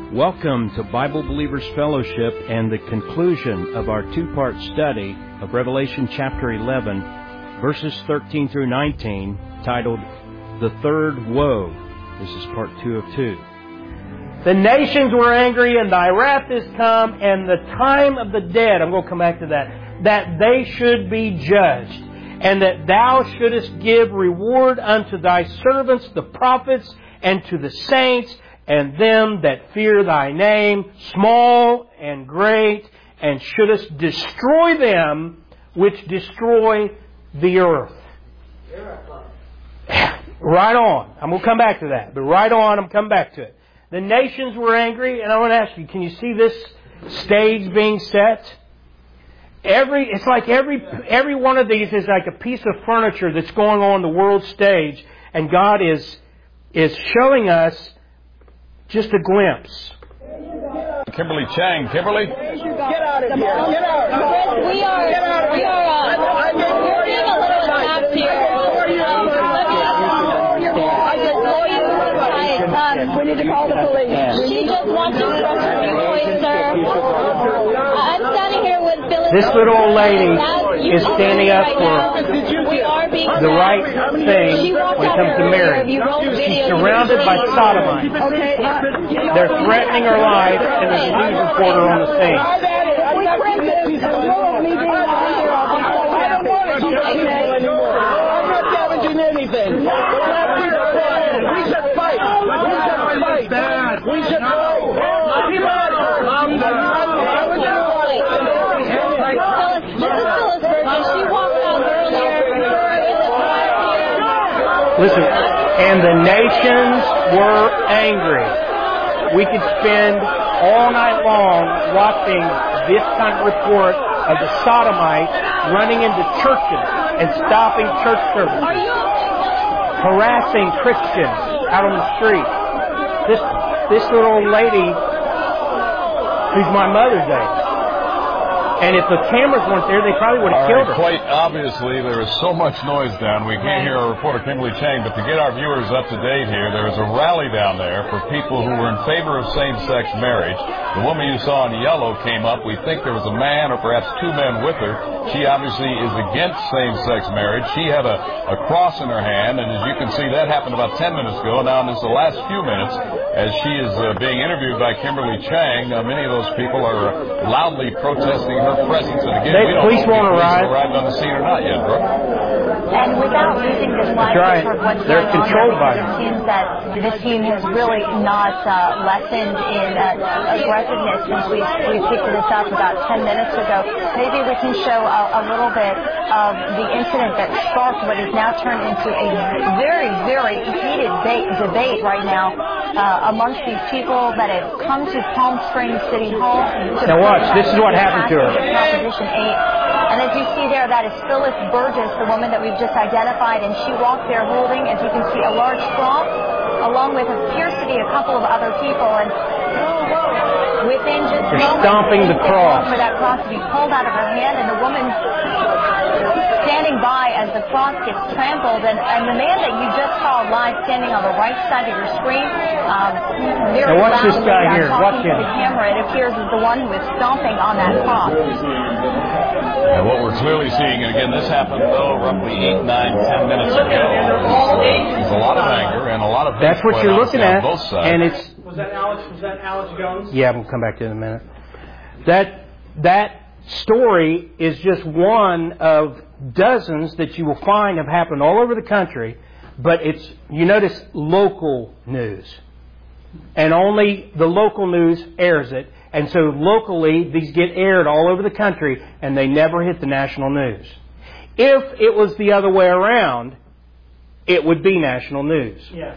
Welcome to Bible Believers Fellowship and the conclusion of our two-part study of Revelation chapter 11, verses 13 through 19, titled, The Third Woe. This is part 2 of 2. The nations were angry, and thy wrath is come, and the time of the dead, I'm going to come back to that they should be judged, and that thou shouldest give reward unto thy servants, the prophets, and to the saints, and them that fear thy name, small and great, and shouldest destroy them which destroy the earth. Right on. I'm going to come back to that. But right on, I'm coming back to it. The nations were angry, and I want to ask you, can you see this stage being set? It's like every one of these is like a piece of furniture that's going on the world stage, and God is showing us just a glimpse. Kimberly Chang. Kimberly? Get out of here. Get out. We are being a little attacked here. We need to call the police. She just wants to pressure me point, sir. I'm standing here with Phyllis. This little old lady is standing up for the right thing when it comes to marriage. She's surrounded by sodomites. They're threatening her life, and there's a news reporter on the scene. I'm not damaging anything. We should fight. We should go. Listen, and the nations were angry. We could spend all night long watching this kind of report of the sodomites running into churches and stopping church service, harassing Christians out on the street. This little old lady, who's my mother's age. And if the cameras weren't there, they probably would have killed her. Quite obviously, there is so much noise down. We can't hear our reporter, Kimberly Chang. But to get our viewers up to date here, there is a rally down there for people who were in favor of same-sex marriage. The woman you saw in yellow came up. We think there was a man or perhaps two men with her. She obviously is against same-sex marriage. She had a cross in her hand, and as you can see, that happened about 10 minutes ago. Now, in this the last few minutes, as she is being interviewed by Kimberly Chang, many of those people are loudly protesting her presence. And again, we don't know if police arrived on the scene or not yet, Brooke. And without losing the slide of what's They're going controlled on, by it seems that this team has really not lessened in aggressiveness since we picked this up about 10 minutes ago. Maybe we can show a little bit of the incident that sparked what is now turned into a very, very heated debate right now amongst these people that have come to Palm Springs City Hall. Now watch, this is what happened to her. Proposition 8. And as you see there, that is Phyllis Burgess, the woman that we've just identified, and she walked there holding, as you can see, a large cross, along with appears to be a couple of other people, and within just moments, stomping the cross. For that cross to be pulled out of her hand, and the woman standing by as the cross gets trampled, and the man that you just saw live standing on the right side of your screen, very now watch this guy here. Watch him. The camera, it appears, is the one who is stomping on that cross. And what we're clearly seeing, and again, this happened, roughly 8, 9, 10 minutes ago. There's a lot of anger and a lot of hate. That's what you're looking at. Both sides. And it's... Was that Alex Jones? Yeah, we'll come back to it in a minute. That story is just one of dozens that you will find have happened all over the country, but it's, you notice, local news. And only the local news airs it. And so locally, these get aired all over the country, and they never hit the national news. If it was the other way around, it would be national news. Yeah.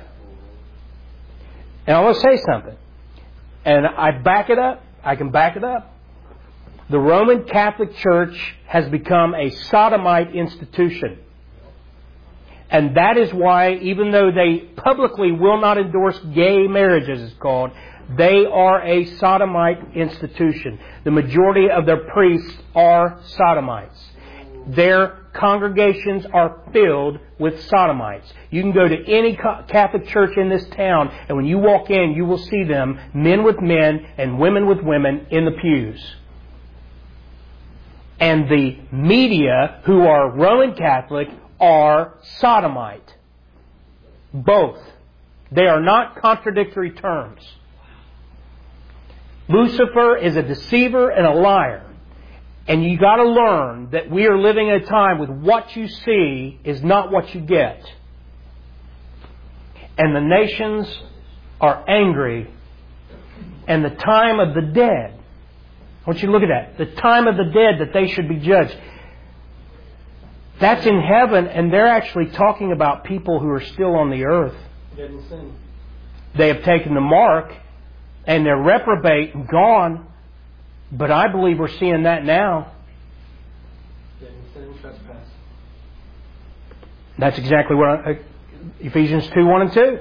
And I want to say something. And I back it up. I can back it up. The Roman Catholic Church has become a sodomite institution. And that is why, even though they publicly will not endorse gay marriage, as it's called, they are a sodomite institution. The majority of their priests are sodomites. Their congregations are filled with sodomites. You can go to any Catholic church in this town, and when you walk in, you will see them, men with men and women with women, in the pews. And the media, who are Roman Catholic, are sodomite. Both. They are not contradictory terms. Lucifer is a deceiver and a liar. And you got to learn that we are living in a time with what you see is not what you get. And the nations are angry. And the time of the dead. I want you to look at that. The time of the dead that they should be judged. That's in heaven, and they're actually talking about people who are still on the earth. They have taken the mark, and they're reprobate and gone. But I believe we're seeing that now. That's exactly what Ephesians 2, 1 and 2.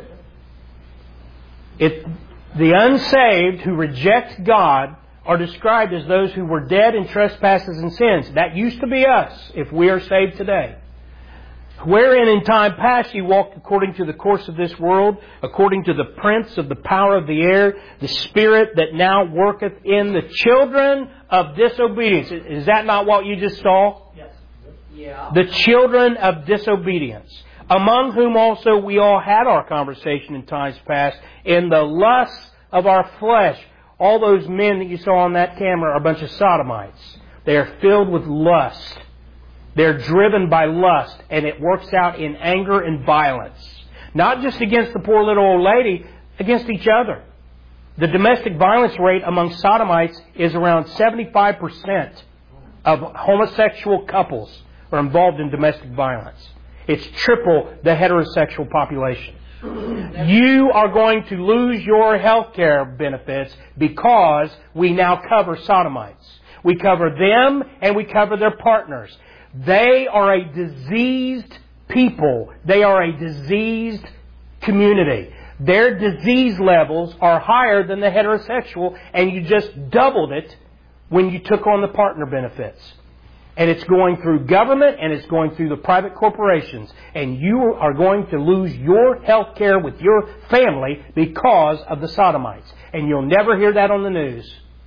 The unsaved who reject God are described as those who were dead in trespasses and sins. That used to be us if we are saved today. Wherein in time past you walked according to the course of this world, according to the prince of the power of the air, the spirit that now worketh in the children of disobedience. Is that not what you just saw? Yes. Yeah. The children of disobedience, among whom also we all had our conversation in times past, in the lusts of our flesh. All those men that you saw on that camera are a bunch of sodomites. They are filled with lust. They're driven by lust, and it works out in anger and violence. Not just against the poor little old lady, against each other. The domestic violence rate among sodomites is around 75% of homosexual couples are involved in domestic violence. It's triple the heterosexual population. You are going to lose your health care benefits because we now cover sodomites. We cover them and we cover their partners. They are a diseased people. They are a diseased community. Their disease levels are higher than the heterosexual, and you just doubled it when you took on the partner benefits. And it's going through government and it's going through the private corporations. And you are going to lose your health care with your family because of the sodomites. And you'll never hear that on the news.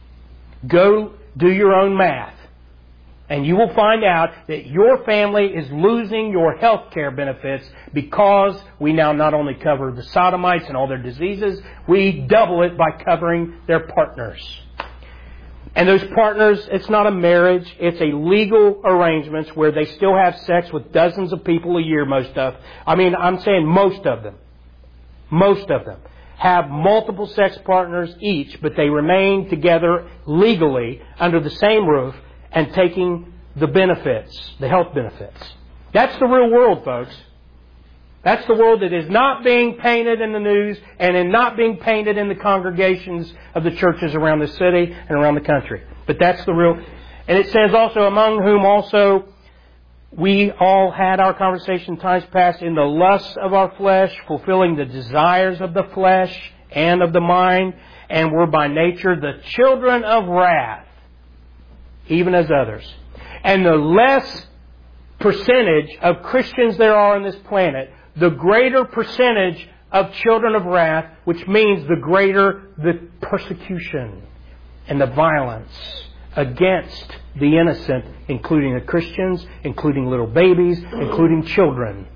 Go do your own math. And you will find out that your family is losing your health care benefits because we now not only cover the sodomites and all their diseases, we double it by covering their partners. And those partners, it's not a marriage, it's a legal arrangements where they still have sex with dozens of people a year, I'm saying most of them. Most of them have multiple sex partners each, but they remain together legally under the same roof and taking the benefits, the health benefits. That's the real world, folks. That's the world that is not being painted in the news and not being painted in the congregations of the churches around the city and around the country. But that's the real... And it says also, among whom also we all had our conversation times past in the lusts of our flesh, fulfilling the desires of the flesh and of the mind, and were by nature the children of wrath, even as others. And the less percentage of Christians there are on this planet, the greater percentage of children of wrath, which means the greater the persecution and the violence against the innocent, including the Christians, including little babies, including children.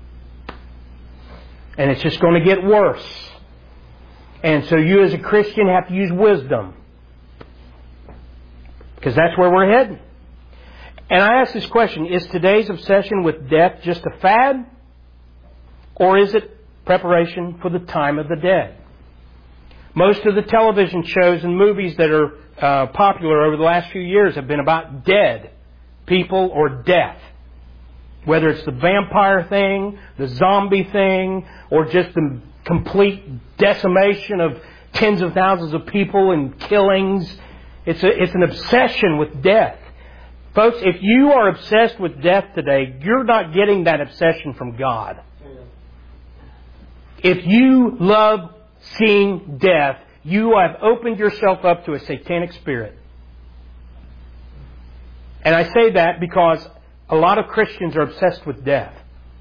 And it's just going to get worse. And so you as a Christian have to use wisdom. Because that's where we're heading. And I ask this question, is today's obsession with death just a fad? Or is it preparation for the time of the dead? Most of the television shows and movies that are popular over the last few years have been about dead people or death. Whether it's the vampire thing, the zombie thing, or just the complete decimation of tens of thousands of people and killings. It's an obsession with death. Folks, if you are obsessed with death today, you're not getting that obsession from God. If you love seeing death, you have opened yourself up to a satanic spirit. And I say that because A lot of Christians are obsessed with death.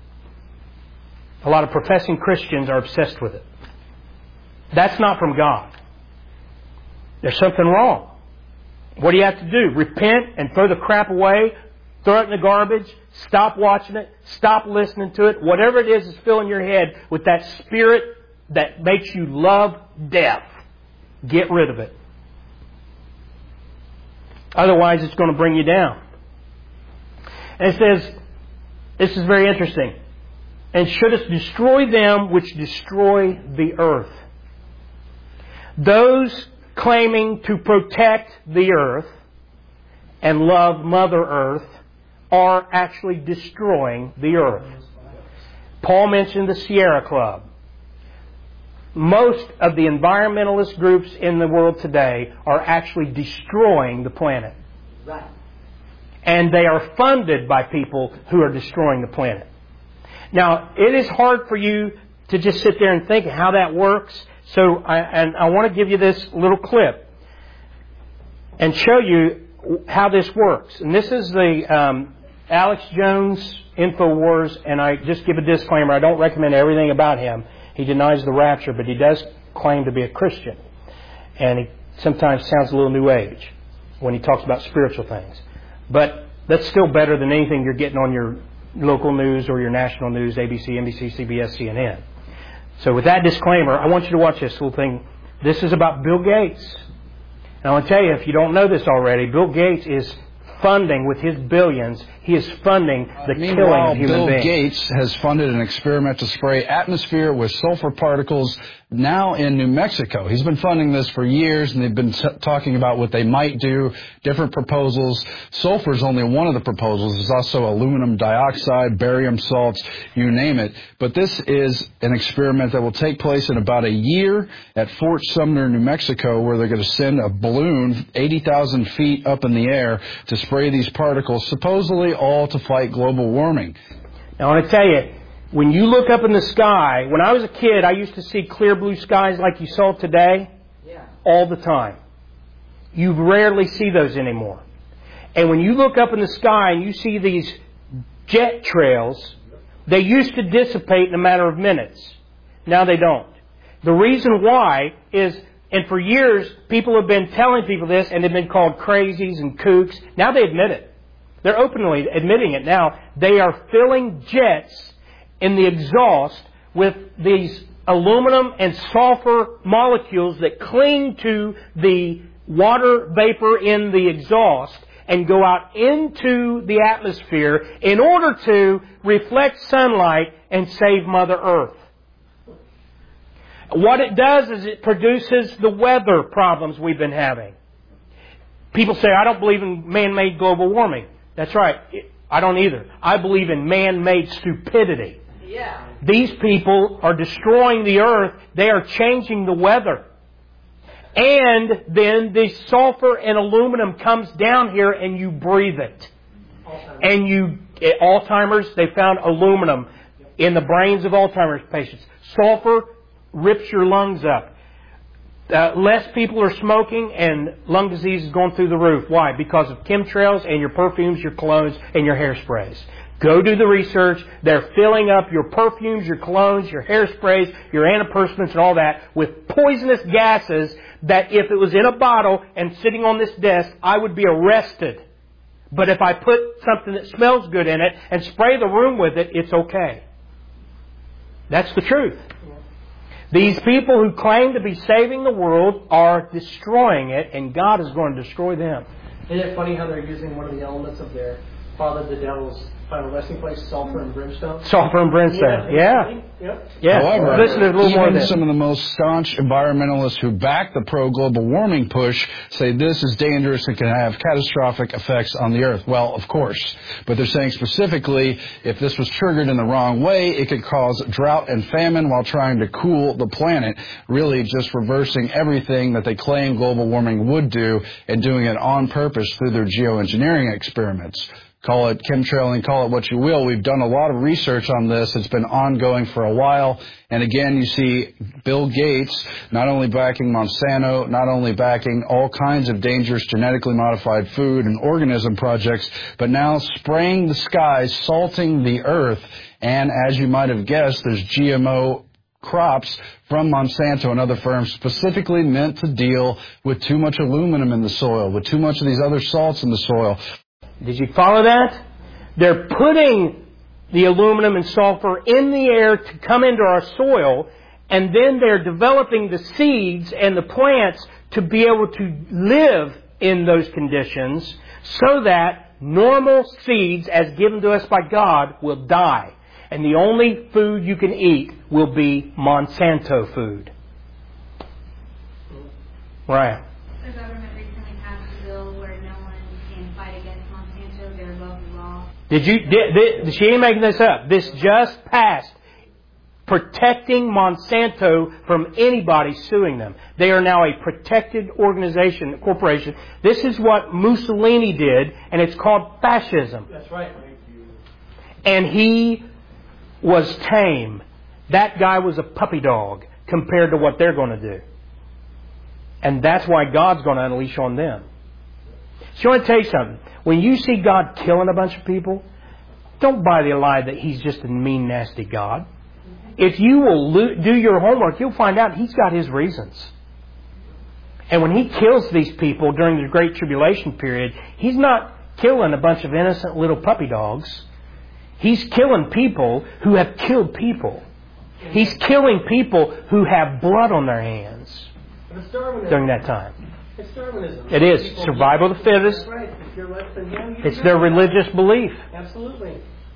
A lot of professing Christians are obsessed with it. That's not from God. There's something wrong. What do you have to do? Repent and throw the crap away, throw it in the garbage, stop watching it, stop listening to it. Whatever it is filling your head with that spirit that makes you love death, get rid of it. Otherwise, it's going to bring you down. And it says, this is very interesting, and shouldest destroy them which destroy the earth. Those claiming to protect the earth and love Mother Earth are actually destroying the earth. Paul mentioned the Sierra Club. Most of the environmentalist groups in the world today are actually destroying the planet. Right. And they are funded by people who are destroying the planet. Now, it is hard for you to just sit there and think how that works. So I want to give you this little clip and show you how this works. And this is the Alex Jones InfoWars, and I just give a disclaimer. I don't recommend everything about him. He denies the rapture, but he does claim to be a Christian. And he sometimes sounds a little New Age when he talks about spiritual things. But that's still better than anything you're getting on your local news or your national news, ABC, NBC, CBS, CNN. So with that disclaimer, I want you to watch this little thing. This is about Bill Gates. And I want to tell you, if you don't know this already, Bill Gates is funding with his billions. He is funding the killing of human beings. Bill Gates has funded an experiment to spray atmosphere with sulfur particles now in New Mexico. He's been funding this for years, and they've been talking about what they might do, different proposals. Sulfur is only one of the proposals. There's also aluminum dioxide, barium salts, you name it. But this is an experiment that will take place in about a year at Fort Sumner, New Mexico, where they're going to send a balloon 80,000 feet up in the air to spray these particles, supposedly all to fight global warming. Now, I want to tell you, when you look up in the sky, when I was a kid, I used to see clear blue skies like you saw today all the time. You rarely see those anymore. And when you look up in the sky and you see these jet trails, they used to dissipate in a matter of minutes. Now they don't. The reason why is, and for years, people have been telling people this, and they've been called crazies and kooks. Now they admit it. They're openly admitting it now. They are filling jets in the exhaust with these aluminum and sulfur molecules that cling to the water vapor in the exhaust and go out into the atmosphere in order to reflect sunlight and save Mother Earth. What it does is it produces the weather problems we've been having. People say, I don't believe in man-made global warming. That's right. I don't either. I believe in man-made stupidity. Yeah. These people are destroying the earth. They are changing the weather. And then the sulfur and aluminum comes down here and you breathe it. And Alzheimer's, they found aluminum in the brains of Alzheimer's patients. Sulfur rips your lungs up. Less people are smoking and lung disease is going through the roof. Why? Because of chemtrails and your perfumes, your colognes, and your hairsprays. Go do the research. They're filling up your perfumes, your colognes, your hairsprays, your antiperspirants and all that with poisonous gases that if it was in a bottle and sitting on this desk, I would be arrested. But if I put something that smells good in it and spray the room with it, it's okay. That's the truth. These people who claim to be saving the world are destroying it, and God is going to destroy them. Isn't it funny how they're using one of the elements of their father, the devil's final resting place, sulfur and brimstone? Sulfur and brimstone, yeah. However, listen to a little more of even this. Some of the most staunch environmentalists who back the pro-global warming push say this is dangerous and can have catastrophic effects on the earth. Well, of course. But they're saying specifically, if this was triggered in the wrong way, it could cause drought and famine while trying to cool the planet, really just reversing everything that they claim global warming would do and doing it on purpose through their geoengineering experiments. call it chemtrailing, call it what you will. We've done a lot of research on this. It's been ongoing for a while. And again, you see Bill Gates not only backing Monsanto, not only backing all kinds of dangerous genetically modified food and organism projects, but now spraying the skies, salting the earth. And as you might have guessed, there's GMO crops from Monsanto and other firms specifically meant to deal with too much aluminum in the soil, with too much of these other salts in the soil. Did you follow that? They're putting the aluminum and sulfur in the air to come into our soil, and then they're developing the seeds and the plants to be able to live in those conditions so that normal seeds, as given to us by God, will die. And the only food you can eat will be Monsanto food. Right. The government recently passed a bill where no one can fight against Monsanto. They're above the law. She ain't making this up. This just passed, protecting Monsanto from anybody suing them. They are now a protected organization, corporation. This is what Mussolini did, and it's called fascism. That's right. And he was tame. That guy was a puppy dog compared to what they're going to do. And that's why God's going to unleash on them. So I want to tell you something. When you see God killing a bunch of people, don't buy the lie that He's just a mean, nasty God. If you will do your homework, you'll find out He's got His reasons. And when He kills these people during the Great Tribulation period, He's not killing a bunch of innocent little puppy dogs. He's killing people who have killed people. He's killing people who have blood on their hands during that time. It's Darwinism. It is. Survival of the fittest. That's right. If you're less than him, It's their religious belief. Absolutely.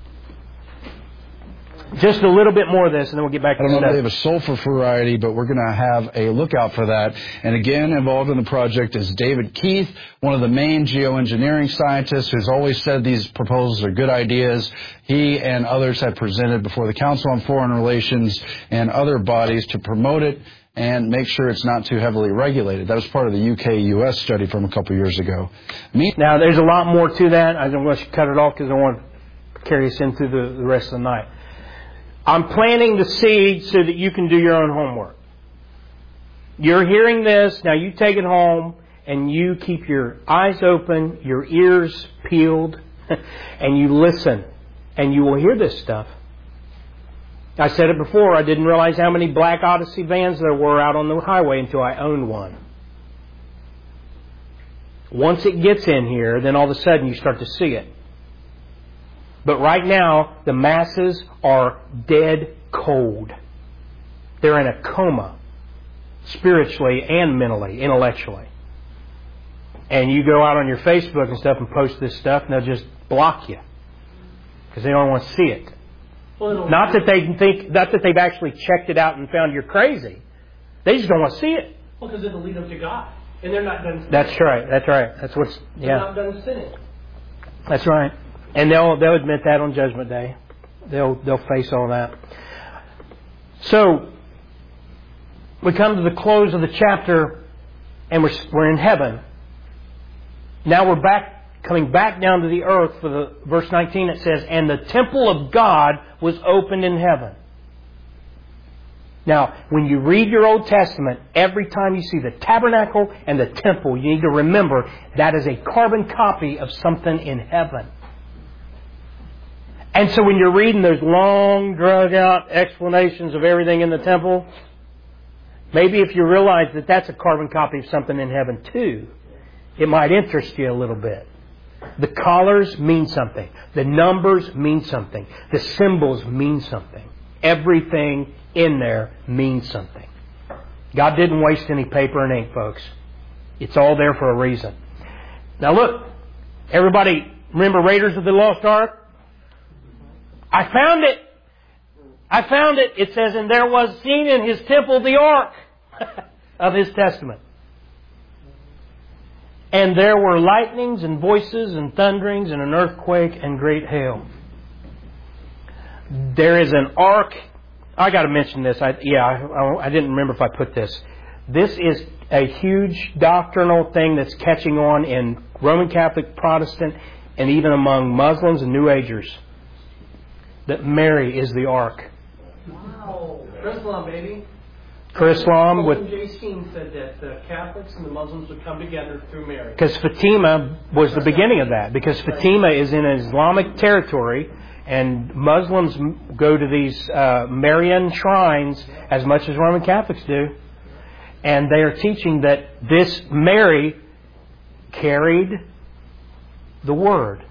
Just a little bit more of this, and then we'll get back to I the don't know if stuff. they have a sulfur variety, but we're going to have a lookout for that. And again, involved in the project is David Keith, one of the main geoengineering scientists who's always said these proposals are good ideas. He and others have presented before the Council on Foreign Relations and other bodies to promote it and make sure it's not too heavily regulated. That was part of the UK-US study from a couple years ago. Now, there's a lot more to that. I'm going to cut it off because I want to carry us into the rest of the night. I'm planting the seed so that you can do your own homework. You're hearing this. Now you take it home and you keep your eyes open, your ears peeled, and you listen. And you will hear this stuff. I said it before. I didn't realize how many Black Odyssey vans there were out on the highway until I owned one. Once it gets in here, then all of a sudden you start to see it. But right now, the masses are dead cold. They're in a coma, spiritually and mentally, intellectually. And you go out on your Facebook and stuff and post this stuff, and they'll just block you because they don't want to see it. Well, Not that they've actually checked it out and found you're crazy. They just don't want to see it. Well, because it'll lead them to God, and they're not done sinning. That's right. That's right. That's what's They're not done sinning. That's right. And they'll admit that on Judgment Day. They'll face all that. So we come to the close of the chapter, and we're in heaven. Now we're coming back down to the earth for the verse 19. It says, "And the temple of God was opened in heaven." Now, when you read your Old Testament, every time you see the tabernacle and the temple, you need to remember that is a carbon copy of something in heaven. And so when you're reading those long, drug-out explanations of everything in the temple, maybe if you realize that that's a carbon copy of something in heaven too, it might interest you a little bit. The collars mean something. The numbers mean something. The symbols mean something. Everything in there means something. God didn't waste any paper and ink, folks. It's all there for a reason. Now look, everybody remember Raiders of the Lost Ark? I found it. It says, "And there was seen in his temple the ark of his testament. And there were lightnings and voices and thunderings and an earthquake and great hail." There is an ark. I got to mention this. I didn't remember if I put this. This is a huge doctrinal thing that's catching on in Roman Catholic, Protestant, and even among Muslims and New Agers, that Mary is the ark. Wow. Islam, baby. Islam with... J. Steen said that the Catholics and the Muslims would come together through Mary. Because Fatima was the beginning of that. Because Fatima is in Islamic territory, and Muslims go to these Marian shrines as much as Roman Catholics do. And they are teaching that this Mary carried the Word.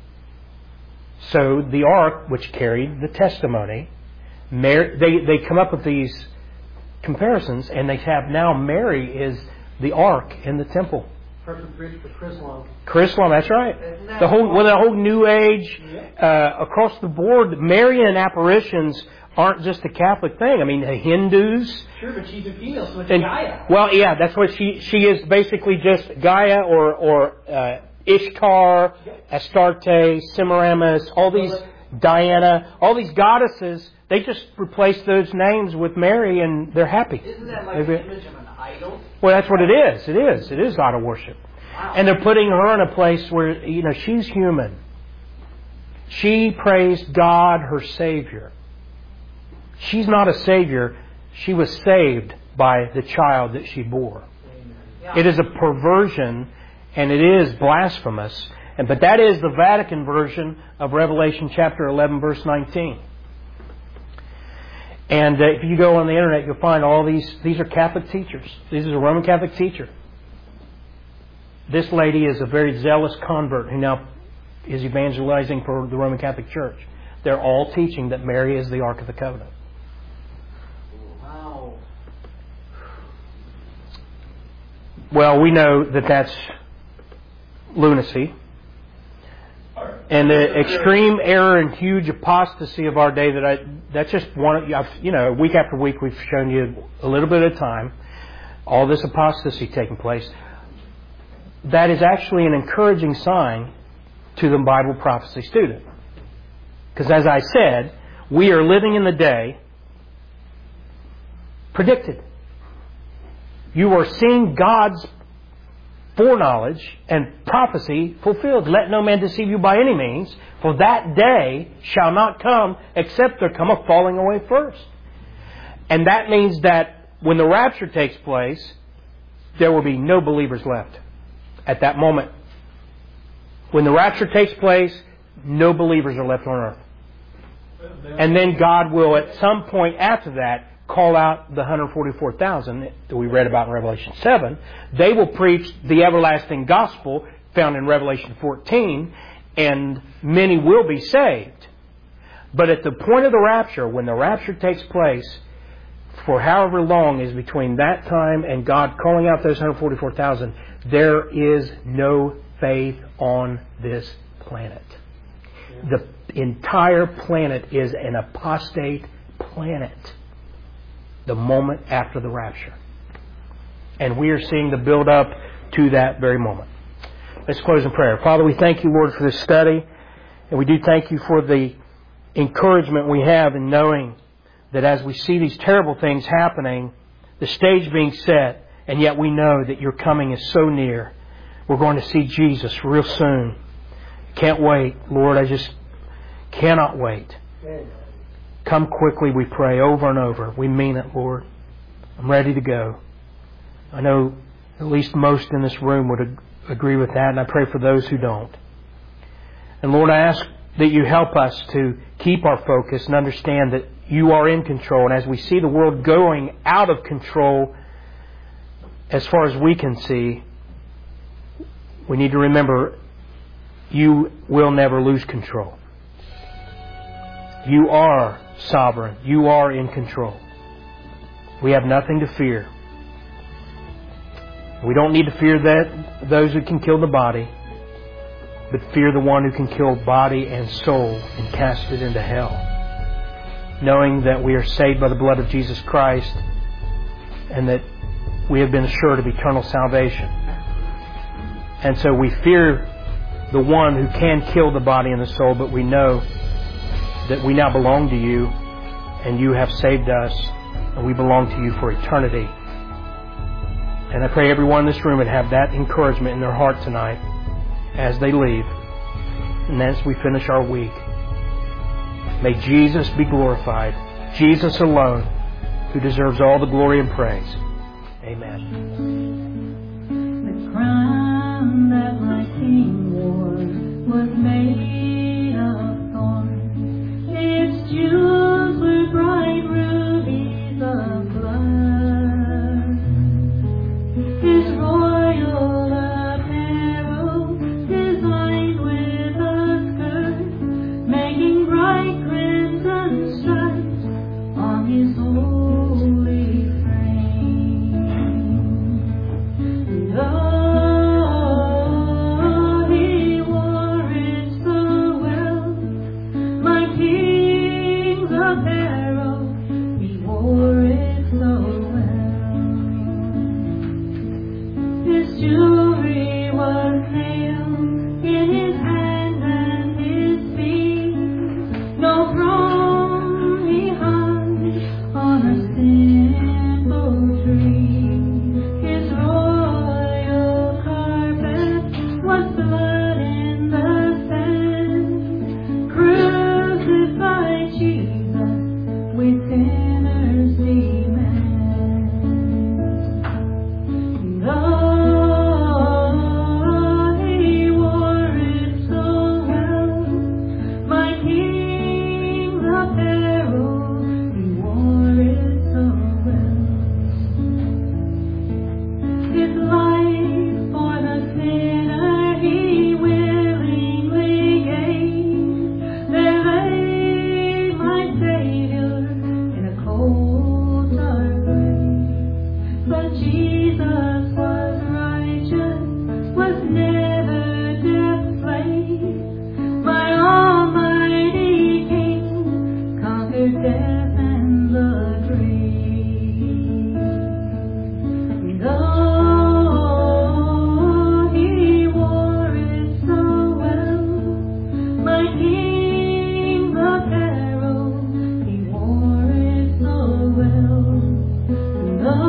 So the ark, which carried the testimony, Mary, they come up with these comparisons, and they have now Mary is the ark in the temple. Perfect bridge for Chrislam. Chrislam, that's right. The whole New Age, across the board, Marian apparitions aren't just a Catholic thing. I mean, the Hindus. Sure, but she's a female, so it's Gaia. Well, yeah, that's what she is, basically just Gaia or Ishtar, Astarte, Semiramis, all these, Diana, all these goddesses. They just replace those names with Mary, and they're happy. Isn't that like the image of an idol? Well, that's what it is. It is idol worship. Wow. And they're putting her in a place where, she's human. She praised God, her Savior. She's not a Savior. She was saved by the child that she bore. Yeah. It is a perversion, and it is blasphemous. But that is the Vatican version of Revelation chapter 11, verse 19. And if you go on the internet, you'll find all these are Catholic teachers. This is a Roman Catholic teacher. This lady is a very zealous convert who now is evangelizing for the Roman Catholic Church. They're all teaching that Mary is the Ark of the Covenant. Wow. Well, we know that that's lunacy. And the extreme error and huge apostasy of our day that's just one, week after week we've shown you a little bit at a time, all this apostasy taking place. That is actually an encouraging sign to the Bible prophecy student. Because as I said, we are living in the day predicted. You are seeing God's foreknowledge and prophecy fulfilled. Let no man deceive you by any means, for that day shall not come except there come a falling away first. And that means that when the rapture takes place, there will be no believers left at that moment. When the rapture takes place, no believers are left on earth. And then God will, at some point after that, call out the 144,000 that we read about in Revelation 7. They will preach the everlasting gospel found in Revelation 14, and many will be saved. But at the point of the rapture, when the rapture takes place, for however long is between that time and God calling out those 144,000, there is no faith on this planet. The entire planet is an apostate planet the moment after the rapture. And we are seeing the build up to that very moment. Let's close in prayer. Father, we thank you, Lord, for this study. And we do thank you for the encouragement we have in knowing that as we see these terrible things happening, the stage being set, and yet we know that your coming is so near. We're going to see Jesus real soon. Can't wait, Lord. I just cannot wait. Come quickly, we pray, over and over. We mean it, Lord. I'm ready to go. I know at least most in this room would agree with that, and I pray for those who don't. And Lord, I ask that you help us to keep our focus and understand that you are in control. And as we see the world going out of control, as far as we can see, we need to remember you will never lose control. You are sovereign. You are in control. We have nothing to fear. We don't need to fear those who can kill the body, but fear the one who can kill body and soul and cast it into hell. Knowing that we are saved by the blood of Jesus Christ and that we have been assured of eternal salvation. And so we fear the one who can kill the body and the soul, but we know that we now belong to you and you have saved us and we belong to you for eternity. And I pray everyone in this room would have that encouragement in their heart tonight as they leave. and as we finish our week. May Jesus be glorified, Jesus alone, who deserves all the glory and praise. Amen. The crown that my King wore was made of thorns. Its jewels were bright rubies of blood. His royal apparel designed with a skirt, making bright crimson stripes on his holy frame. And oh, he wore it so well, my King's apparel, he wore it so well. His jewelry was nailed in his hands and his feet. No throne he hung on a simple tree. His royal carpet was blood in the sand. Crucified Jesus with sinners demand. And oh, he wore it so well, my King's apparel, he wore it so well. His life for the sinner he willingly gave. There lay my Savior in a cold dark grave. But Jesus was righteous, was never death slave. My almighty King conquered death and the grave. And oh, he wore it so well, my King's apparel, he wore it so well. And oh,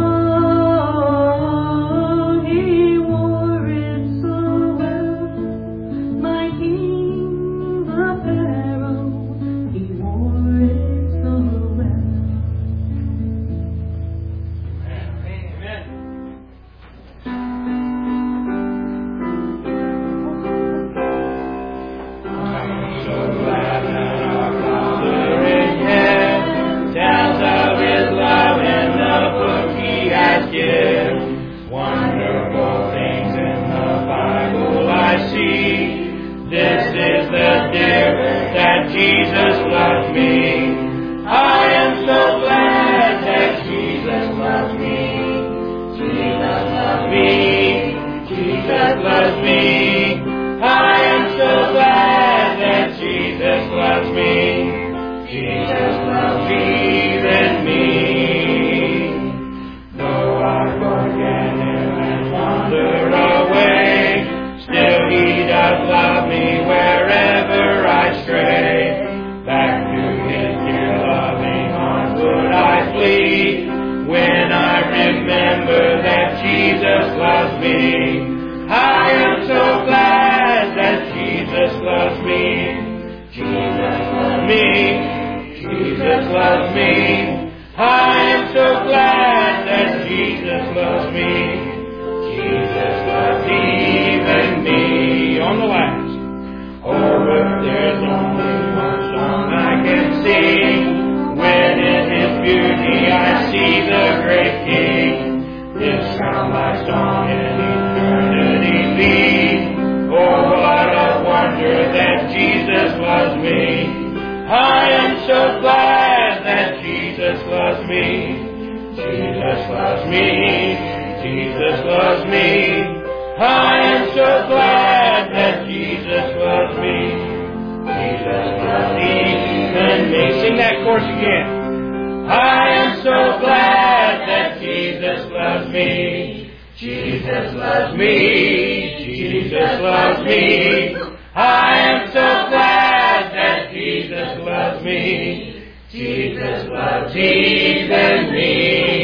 he wore it so well, my King's apparel, he wore it so well. Tells of his love in the book he has given. Wonderful things in the Bible I see. This is the difference that Jesus loves me. I am so glad that Jesus loves me. Jesus loves me. Jesus loves me. I am so glad that Jesus loves me. Jesus loves even me. Though I forget him and wander away, still he does love me wherever I stray. Back to his dear loving arms would I flee, when I remember that Jesus loves me. I am so glad that Jesus loves me. Jesus loves me. Jesus loves me. I am so glad that Jesus loves me. Jesus loves even me. On the last. Oh, but there's only one song I can sing, when in his beauty I see the great King. This shall my song in eternity be. Oh, what a wonder that Jesus loves me. I am so glad that Jesus loves me. Jesus loves me. Jesus loves me. I am so glad that Jesus loves me. Jesus loves even me. Sing that chorus again. I am so glad that Jesus loves me. Jesus loves me. Jesus loves me. I am so glad that Jesus loves me. Jesus loves even me.